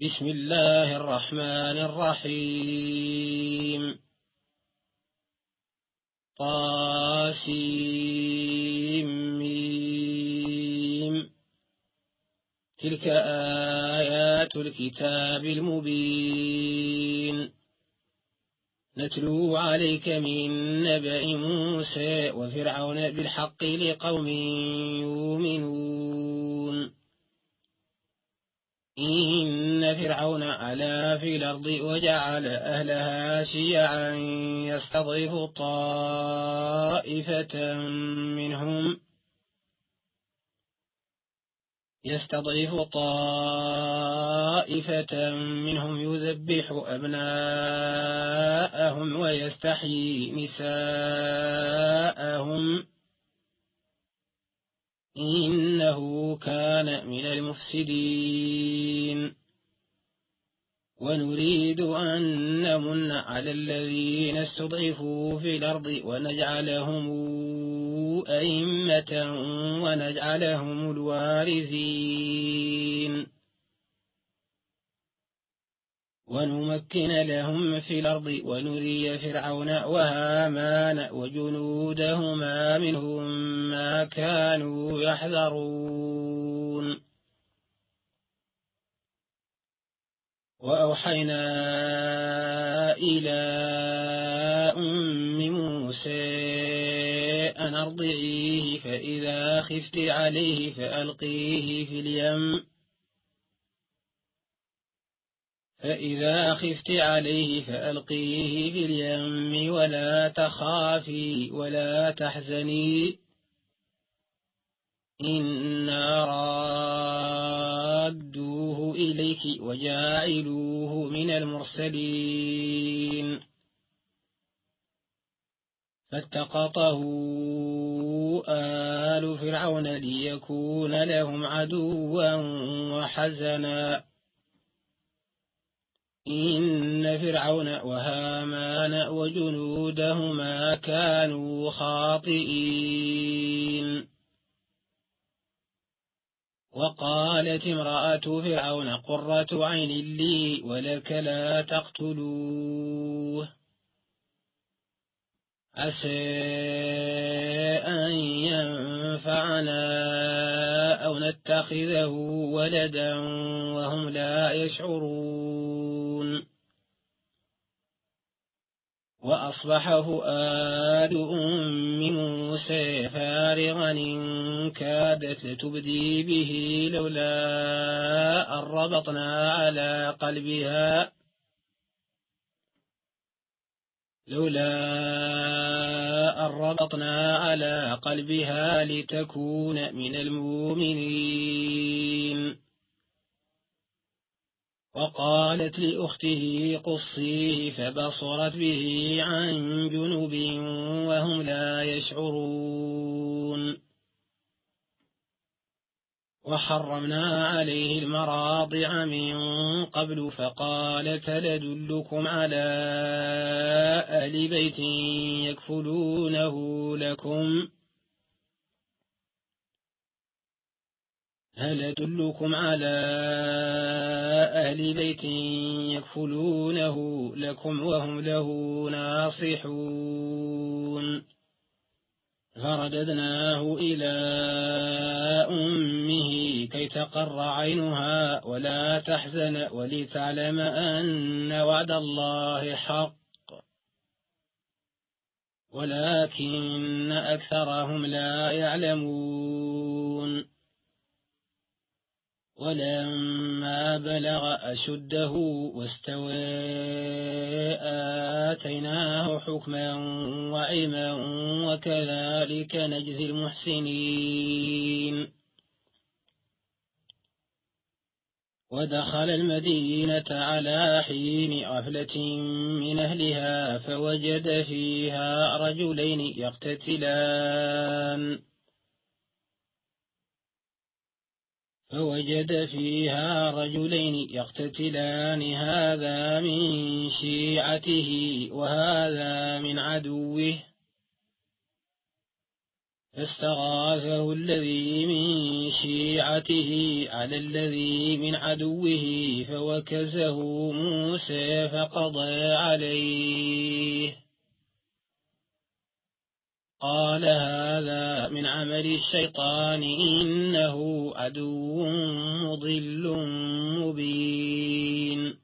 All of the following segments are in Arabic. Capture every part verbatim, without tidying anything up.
بسم الله الرحمن الرحيم. طاسيم. تلك آيات الكتاب المبين. نتلو عليك من نبأ موسى وفرعون بالحق لقوم يؤمنون. إن فرعون علا في الأرض وجعل أهلها شيعا يستضعف طائفة منهم يستضعف طائفة منهم يذبح أبناءهم ويستحيي نساءهم إنه كان من المفسدين. ونريد أن نمن على الذين استضعفوا في الأرض ونجعلهم أئمة ونجعلهم الوارثين ونمكن لهم في الأرض ونري فرعون وهامان وجنودهما منهم ما كانوا يحذرون. وأوحينا إلى أم موسى أن أرضعيه فإذا خفت عليه فألقيه في اليم فإذا خفت عليه فألقيه في اليم ولا تخافي ولا تحزني إنا رادوه إليك وجاعلوه من المرسلين. فالتقطه آل فرعون ليكون لهم عدوا وحزنا إن فرعون وهامان وجنودهما كانوا خاطئين. وقالت امرأة فرعون قرة عين لي ولك لا تقتلوه عسى أن ينفعنا أو نتخذه ولدا وهم لا يشعرون. وأصبح فؤاد أم موسى فارغا إن كادت لتبدي به لولا أن ربطنا على قلبها لولا أن ربطنا على قلبها لتكون من المؤمنين. وقالت لأخته قصيه فبصرت به عن جنب وهم لا يشعرون. وحرمنا عليه المراضع من قبل فقالت هل أدلكم على أهل بيت يكفلونه لكم هل أدلكم على أهل بيت يكفلونه لكم وهم له ناصحون. فرددناه إلى أمه كي تقر عينها ولا تحزن ولتعلم أن وعد الله حق ولكن أكثرهم لا يعلمون. ولما بلغ أشده واستوى آتيناه حكما وعلما وكذلك نجزي المحسنين. ودخل المدينة على حين غفلة من أهلها فوجد فيها رجلين يقتتلان فوجد فيها رجلين يقتتلان هذا من شيعته وهذا من عدوه فاستغاثه الذي من شيعته على الذي من عدوه فوكزه موسى فقضى عليه. قال هذا من عمل الشيطان إنه عدو مضل مبين.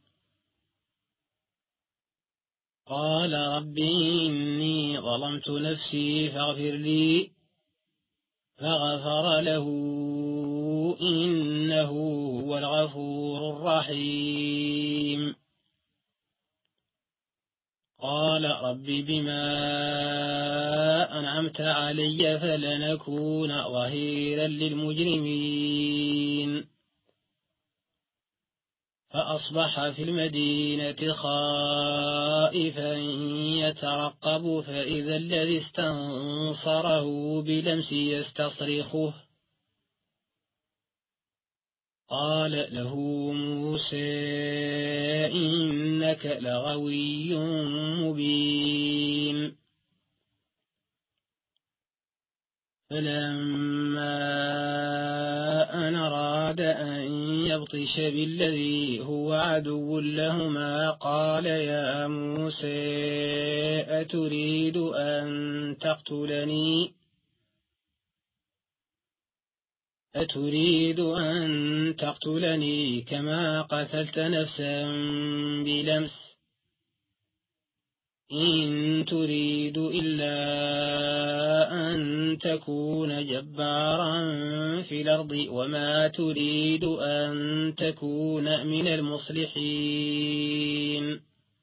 قال رب إني ظلمت نفسي فاغفر لي فغفر له إنه هو الغفور الرحيم. قال رب بما أنعمت علي فلنكون ظهيرا للمجرمين. فأصبح في المدينة خائفا يترقب فإذا الذي استنصره بلمس يستصرخه. قال له موسى إنك لغوي مبين. فلما أن أراد أن يبطش بالذي هو عدو لهما قال يا موسى أتريد أن تقتلني أتريد أن تقتلني كما قتلت نفسا بلمس إن تريد إلا أن تكون جبارا في الأرض وما تريد أن تكون من المصلحين.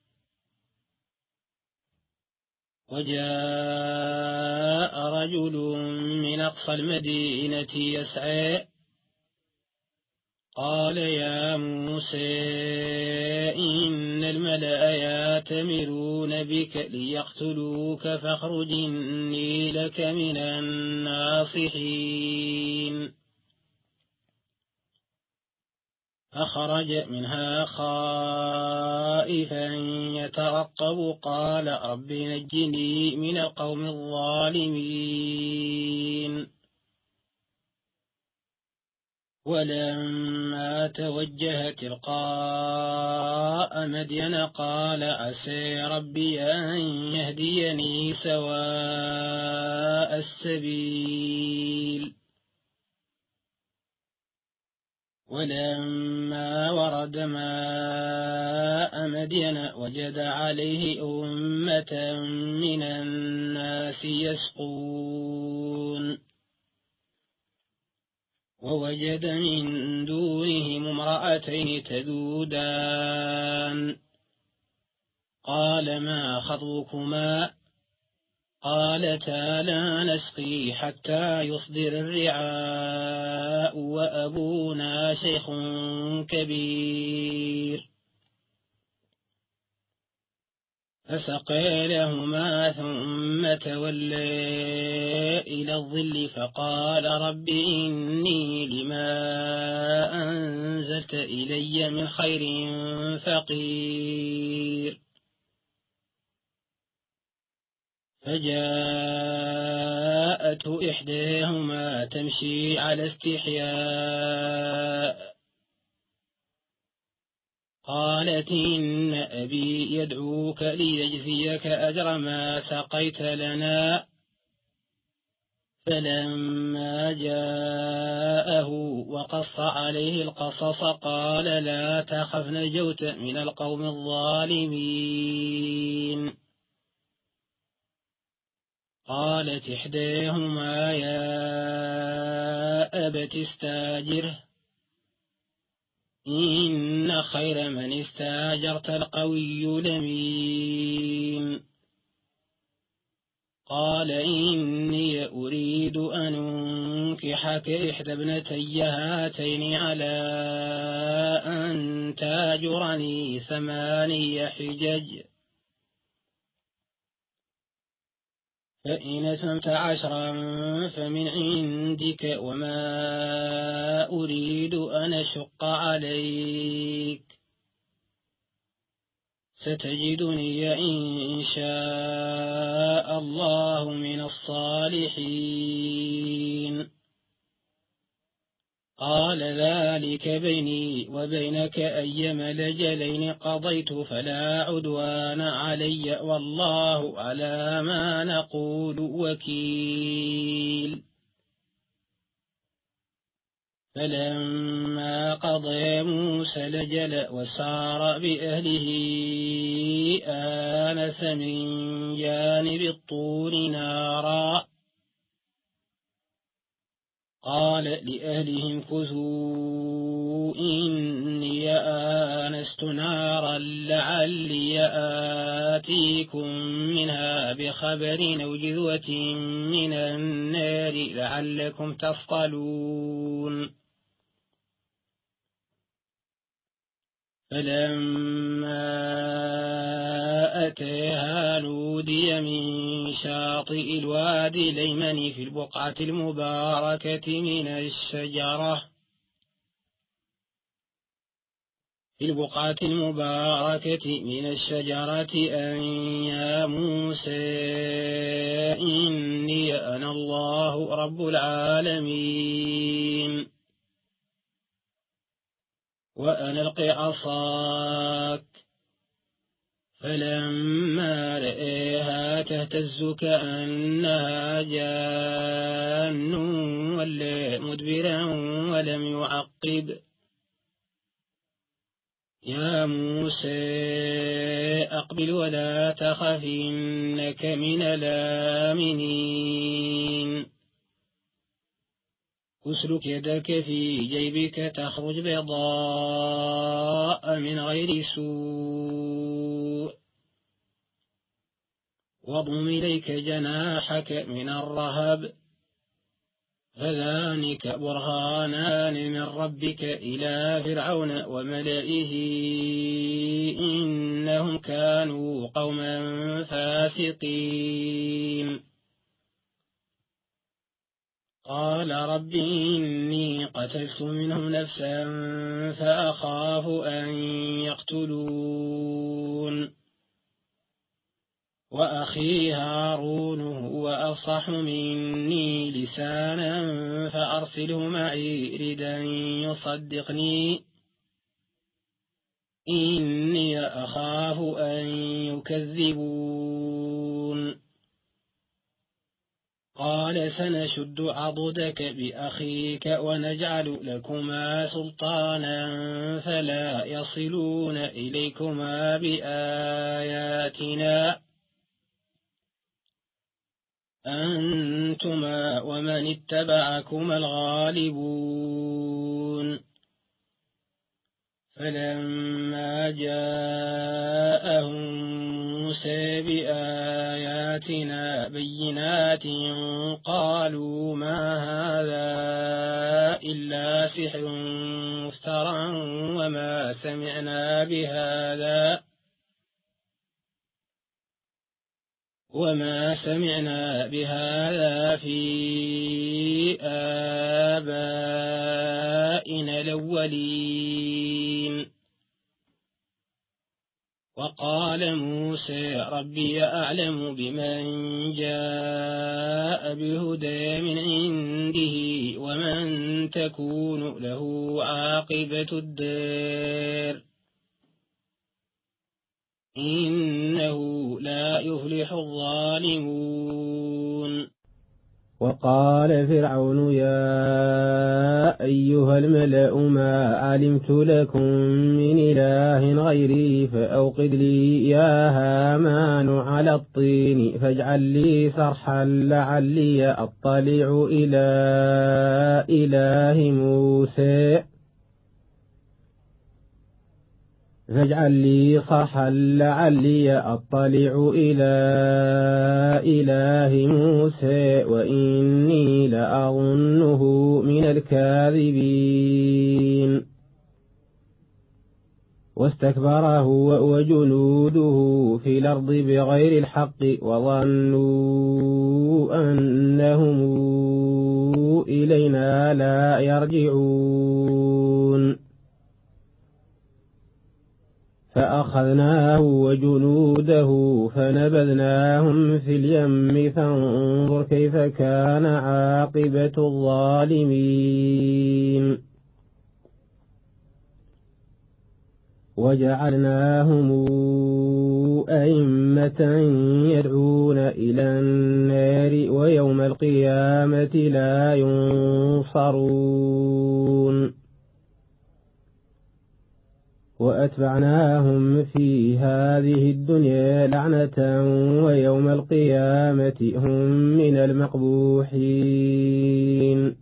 وجاء رجل من أقصى المدينة يسعى قال يا موسى إن الملأ يأتمرون بك ليقتلوك فاخرج إني لك من الناصحين. فخرج منها خائفا يترقب قال رب نجني من القوم الظالمين. ولما توجه تلقاء مدين قال عسى ربي أن يهديني سواء السبيل. ولما ورد ماء مدين وجد عليه أمة من الناس يسقون ووجد من دونهم امرأتين تذودان قال ما خطبكما قالتا لا نسقي حتى يصدر الرعاء وأبونا شيخ كبير. فسقى لهما ثم تولى إلى الظل فقال رب إني لما أنزلت إلي من خير فقير. فجاءته إحداهما تمشي على استحياء قالت إن أبي يدعوك ليجزيك أجر ما سقيت لنا. فلما جاءه وقص عليه القصص قال لا تخف نجوت من القوم الظالمين. قالت إحداهما يا أبت استاجره إن خير من استاجرت القوي الأمين. قال إني أريد أن أنكحك إحدى ابنتي هاتين على أن تاجرني ثماني حجج فإن أتممت عشرا فمن عندك وما أريد أن أشق عليك ستجدني إن شاء الله من الصالحين. قال ذلك بيني وبينك أيما الأجلين قضيت فلا عدوان علي والله على ما نقول وكيل. فلما قضى موسى الأجل وسار بأهله آنس من جانب الطور نارا قال لأهلهم كثوا إني آنست نارا لعلي آتيكم منها بخبر أو جذوة من النار لعلكم تصطلون. فلما أتاها نودي من شاطئ الوادي الأيمن في البقعة المباركة من الشجرة في البقعة المباركة من الشجرة أن يا موسى إني أنا الله رب العالمين وأن ألق عصاك. فلما رآها تهتز كأنها جان ولا مدبرا ولم يعقب يا موسى أقبل ولا تخف إنك من الآمنين. اسلك يدك في جيبك تخرج بيضاء من غير سوء واضم إليك جناحك من الرهب فذلك برهانان من ربك إلى فرعون وملئه إنهم كانوا قوما فاسقين. قال رب إني قتلت منهم نفسا فأخاف أن يقتلون وأخي هارون هو أفصح مني لسانا فأرسله معي ردا يصدقني إني أخاف أن يكذبون. قال سنشد عضدك بأخيك ونجعل لكما سلطانا فلا يصلون إليكما بآياتنا أنتما ومن اتبعكما الغالبون. فلما جاءهم موسى بآياتنا بينات قالوا ما هذا إلا سحر مفترى وما سمعنا بهذا وما سمعنا بهذا في آبائنا الأولين. وقال موسى ربي أعلم بمن جاء بالهدى من عنده ومن تكون له عاقبة الدار إنه لا يفلح الظالمون. وقال فرعون يا أيها الملأ ما علمت لكم من إله غيري فأوقد لي يا هامان على الطين فاجعل لي صرحا لعلي أطلع إلى إله موسى فاجعل لي صرحا لعلي أطلع إلى إله موسى وإني لأظنه من الكاذبين. واستكبر هو وجنوده في الأرض بغير الحق وظنوا أنهم إلينا لا يرجعون. فأخذناه وجنوده فنبذناهم في اليم فانظر كيف كان عاقبة الظالمين وجعلناهم أئمة يدعون إلى النار ويوم القيامة لا ينصرون وأتبعناهم في هذه الدنيا لعنة ويوم القيامة هم من المقبوحين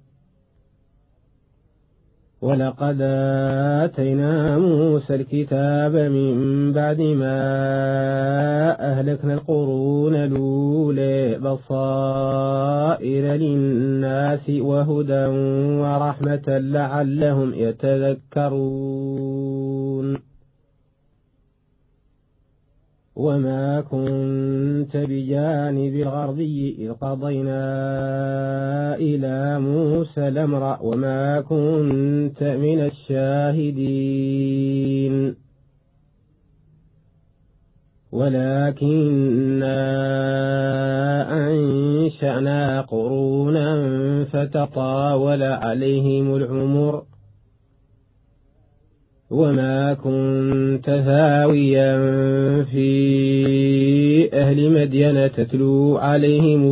ولقد آتينا موسى الكتاب من بعد ما أهلكنا القرون الأولى بصائر للناس وهدى ورحمة لعلهم يتذكرون وما كنت بجانب الغربي إذ قضينا إلى موسى الأمر وما كنت من الشاهدين ولكننا أنشأنا قرونا فتطاول عليهم العمر وما كنت ثاويا في أهل مدين تتلو عليهم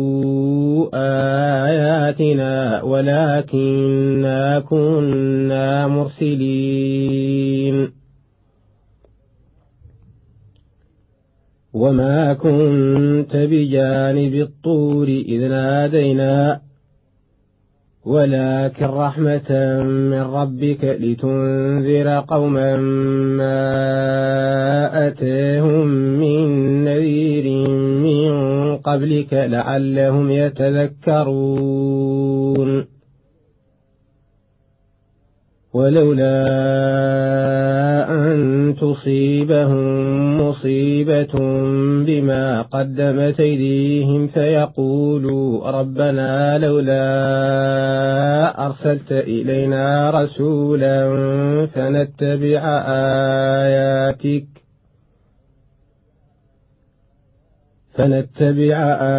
آياتنا ولكننا كنا مرسلين وما كنت بجانب الطور إذ نادينا ولكن رحمة من ربك لتنذر قوما ما أتاهم من نذير من قبلك لعلهم يتذكرون ولولا أن تصيبهم مصيبة بما قدمت أيديهم فيقولوا ربنا لولا أرسلت إلينا رسولا فنتبع آياتك فنتبع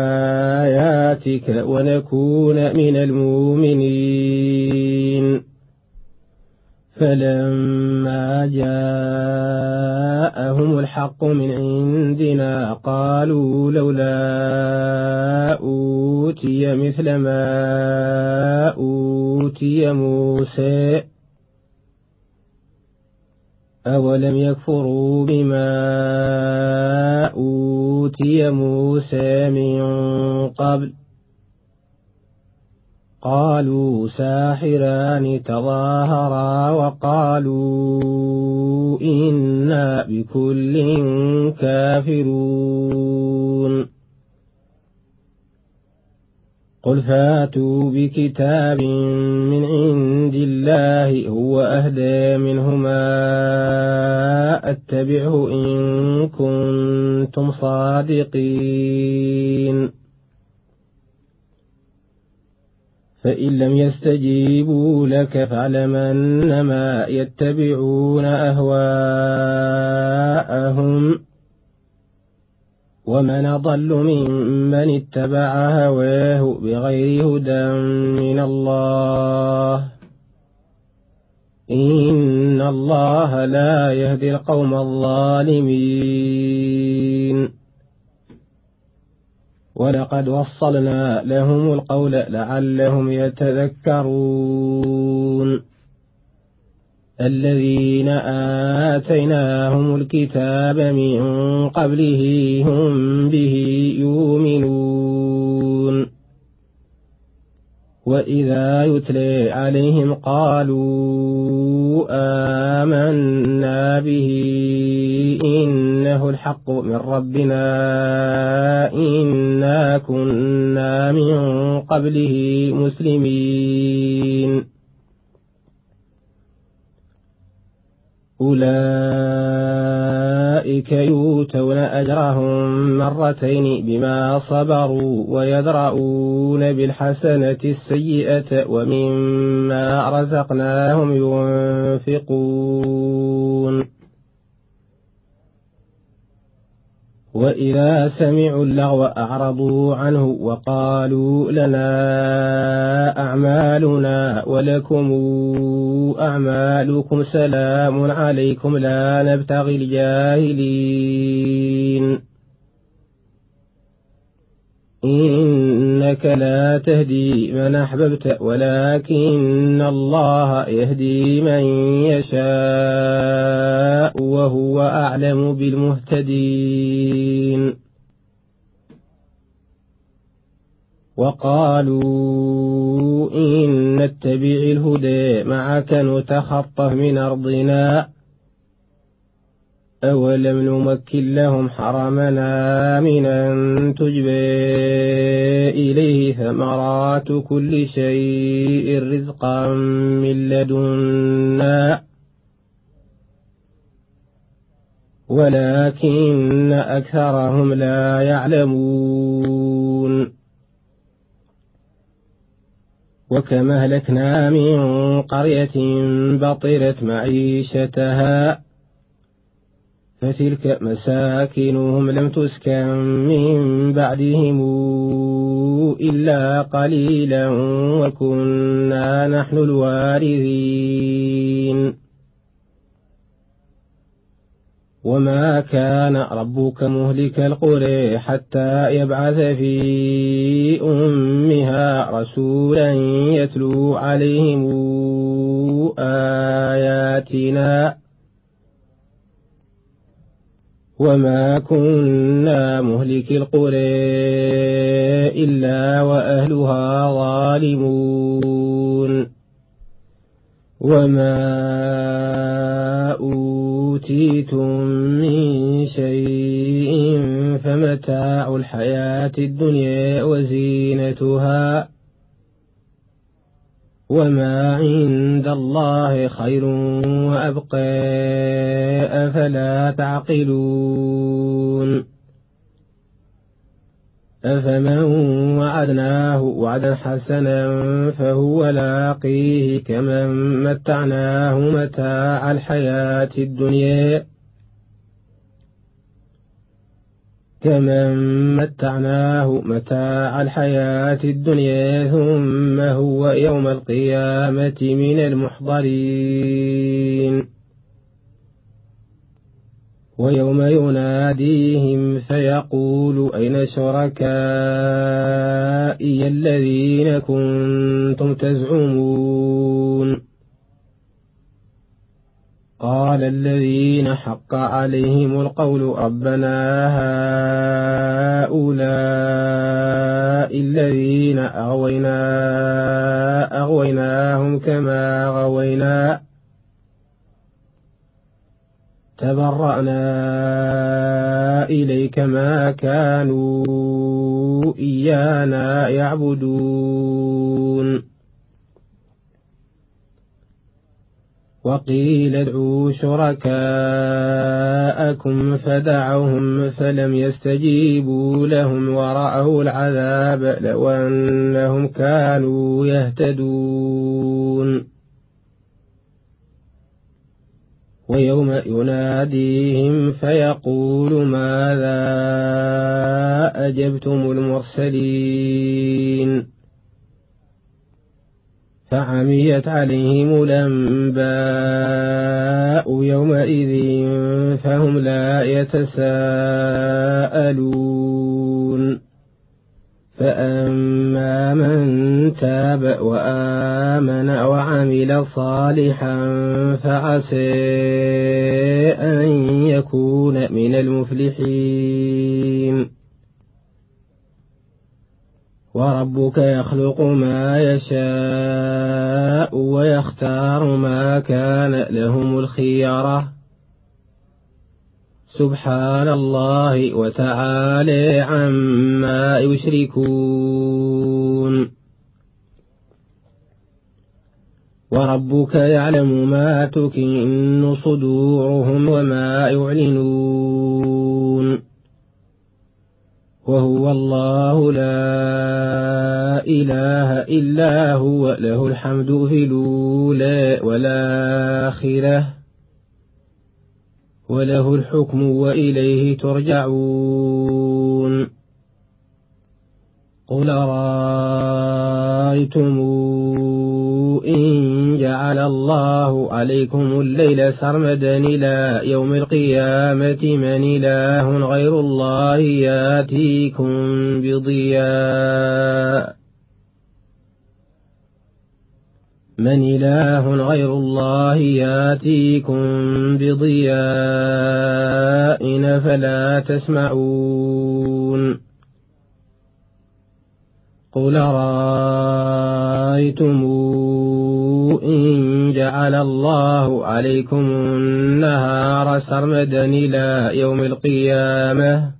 آياتك ونكون من المؤمنين فلما جاءهم الحق من عندنا قالوا لولا أوتي مثل ما أوتي موسى أولم يكفروا بما أوتي موسى من قبل قالوا ساحران تظاهرا وقالوا إنا بكل كافرون قل فاتوا بكتاب من عند الله هو أهدى منهما أتبعه إن كنتم صادقين فإن لم يستجيبوا لك فاعلم أنما يتبعون أهواءهم ومن أضل ممن اتبع هواه بغير هدى من الله إن الله لا يهدي القوم الظالمين ولقد وصلنا لهم القول لعلهم يتذكرون الذين آتيناهم الكتاب من قبله هم به يؤمنون وإذا يتلى عليهم قالوا آمنا به إنه الحق من ربنا إنا كنا من قبله مسلمين أولئك يؤتون أجرهم مرتين بما صبروا ويدرؤون بالحسنة السيئة ومما رزقناهم ينفقون وإذا سمعوا اللغو أعرضوا عنه وقالوا لنا أعمالنا ولكم أعمالكم سلام عليكم لا نبتغي الجاهلين إنك لا تهدي من أحببت ولكن الله يهدي من يشاء وهو أعلم بالمهتدين وقالوا إن نتبع الهدى معك نتخطف من أرضنا أولم نمكن لهم حرمنا من أن تجبى إليه ثمرات كل شيء رزقا من لدنا ولكن أكثرهم لا يعلمون وكما أهلكنا من قرية بطرت معيشتها فتلك مساكنهم لم تسكن من بعدهم إلا قليلا وكنا نحن الوارثين وما كان ربك مهلك القرى حتى يبعث في أمها رسولا يتلو عليهم آياتنا وما كنا مهلك القرى إلا وأهلها ظالمون وما أوتيتم من شيء فمتاع الحياة الدنيا وزينتها وما عند الله خير وأبقى أفلا تعقلون أفمن وعدناه وعدا حسنا فهو لاقيه كمن متعناه متاع الحياة الدنيا كمن متعناه متاع الحياة الدنيا ثم هو يوم القيامة من المحضرين ويوم يناديهم فيقول أين شركائي الذين كنتم تزعمون قال الذين حق عليهم القول ربنا هؤلاء الذين أغوينا أغويناهم كما غوينا تبرأنا إليك ما كانوا إيانا يعبدون وقيل ادعوا شركاءكم فدعوهم فلم يستجيبوا لهم ورأوا العذاب لو أنهم كانوا يهتدون ويوم يناديهم فيقول ماذا أجبتم المرسلين فعميت عليهم الأنباء يومئذ فهم لا يتساءلون فأما من تاب وآمن وعمل صالحا فعسى أن يكون من المفلحين وربك يخلق ما يشاء ويختار ما كان لهم الخيرة سبحان الله وتعالى عما يشركون وربك يعلم ما تكن صدورهم وما يعلنون وهو الله لا إله إلا هو له الحمد في الأولى والآخرة وله الحكم وإليه ترجعون قل أرأيتم إن جعل الله عليكم الليل سرمدا إلى يوم القيامة من إله غير الله ياتيكم بضياء من إله غير الله ياتيكم بضياء فلا تسمعون قل أرأيتم إن جعل الله عليكم النهار سرمدا إلى يوم القيامة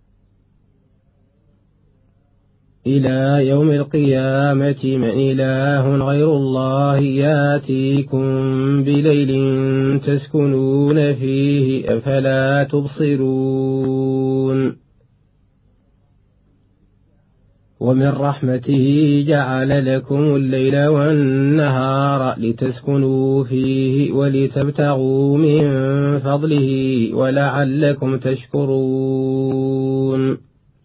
إلى يوم القيامة من إله غير الله ياتيكم بليل تسكنون فيه أفلا تبصرون ومن رحمته جعل لكم الليل والنهار لتسكنوا فيه ولتبتغوا من فضله ولعلكم تشكرون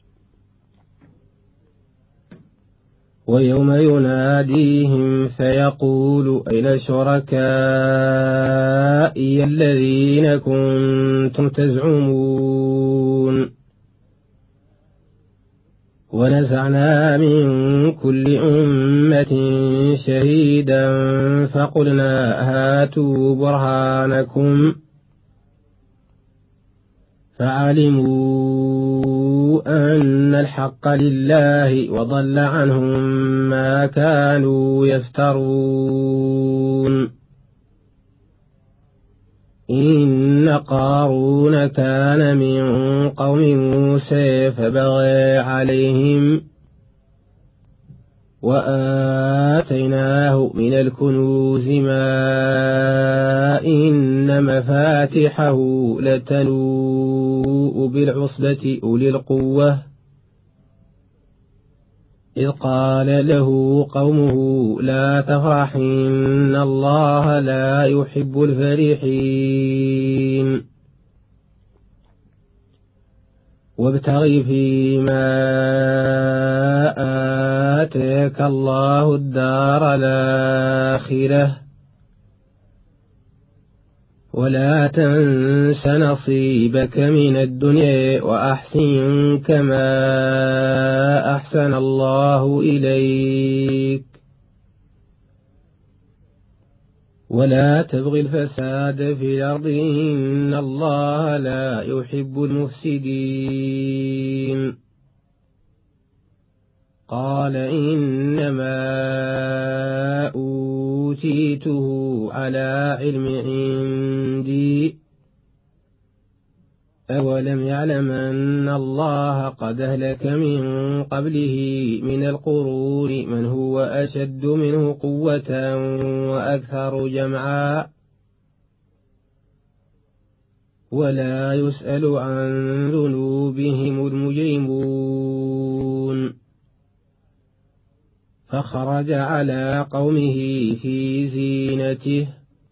ويوم يناديهم فيقول أين شركائي الذين كنتم تزعمون ونزعنا من كل أمة شهيدا فقلنا هاتوا برهانكم فعلموا أن الحق لله وضل عنهم ما كانوا يفترون إن قارون كان من قوم موسى فبغى عليهم وآتيناه من الكنوز ما إن مفاتحه لتنوء بالعصبة أولي القوة إذ قال له قومه لا تفرح إن الله لا يحب الفرحين وابتغ فيما آتاك الله الدار الآخرة ولا تنس نصيبك من الدنيا وأحسن كما أحسن الله إليك ولا تبغ الفساد في الأرض إن الله لا يحب المفسدين قال إنما أوتيته على علم عندي أولم يعلم أن الله قد أهلك من قبله من القرون من هو أشد منه قوة وأكثر جمعا ولا يسأل عن ذنوبهم المجرمون فخرج على قومه في زينته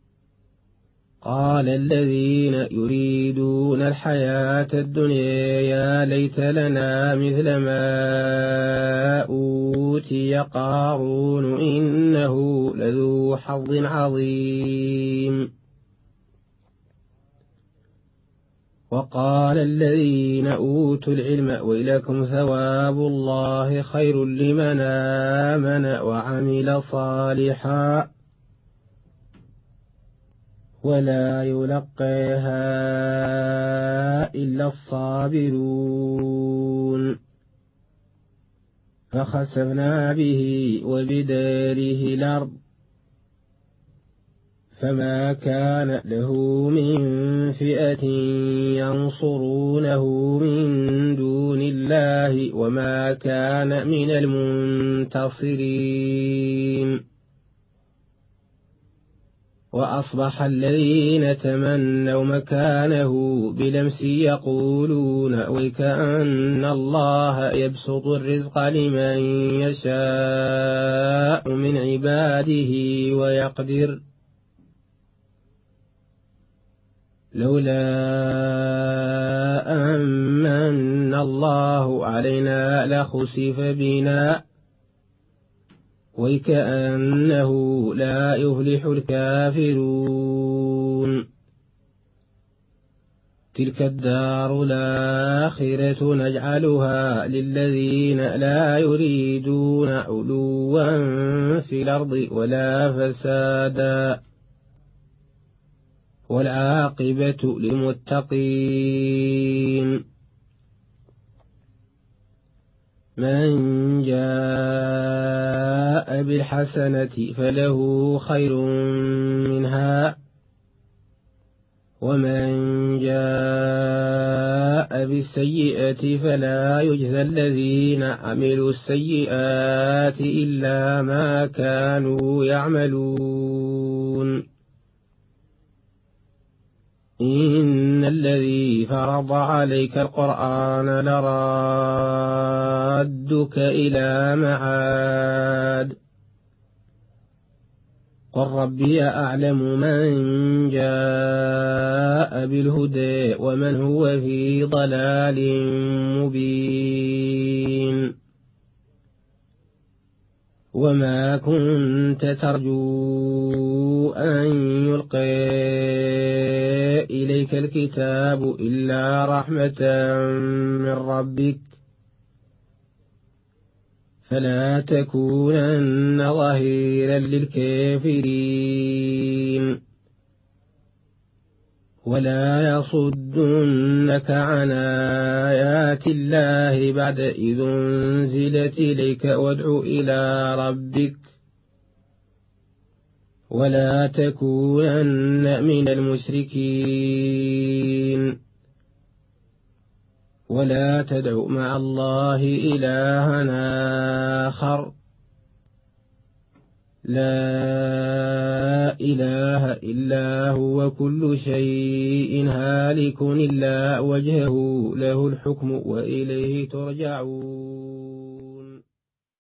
قال الذين يريدون الحياة الدنيا يا ليت لنا مثل ما أوتي قارون إنه لذو حظ عظيم وقال الذين أوتوا العلم ويلكم ثواب الله خير لمن آمن وعمل صالحا ولا يلقيها إلا الصابرون فخسفنا به وبداره الأرض فما كان له من فئة ينصرونه من دون الله وما كان من المنتصرين وأصبح الذين تمنوا مكانه بلمس يقولون وكأن الله يبسط الرزق لمن يشاء من عباده ويقدر لولا أمن الله علينا لخسف بنا وكأنه لا يفلح الكافرون تلك الدار الآخرة نجعلها للذين لا يريدون علوا في الأرض ولا فسادا والعاقبة للمتقين من جاء بالحسنة فله خير منها ومن جاء بالسيئة فلا يجزى الذين عملوا السيئات إلا ما كانوا يعملون إن الذي فرض عليك القرآن لرادك إلى معاد قل ربي أعلم من جاء بالهدى ومن هو في ضلال مبين وما كنت ترجو أن يلقى إليك الكتاب إلا رحمة من ربك فلا تكونن ظهيرا للكافرين ولا يصدنك عن آيات الله بعد إذ أنزلت إليك وادع إلى ربك ولا تكونن من المشركين ولا تدع مع الله إلها آخر لا إله إلا هو كل شيء هالك إلا وجهه له الحكم وإليه ترجعون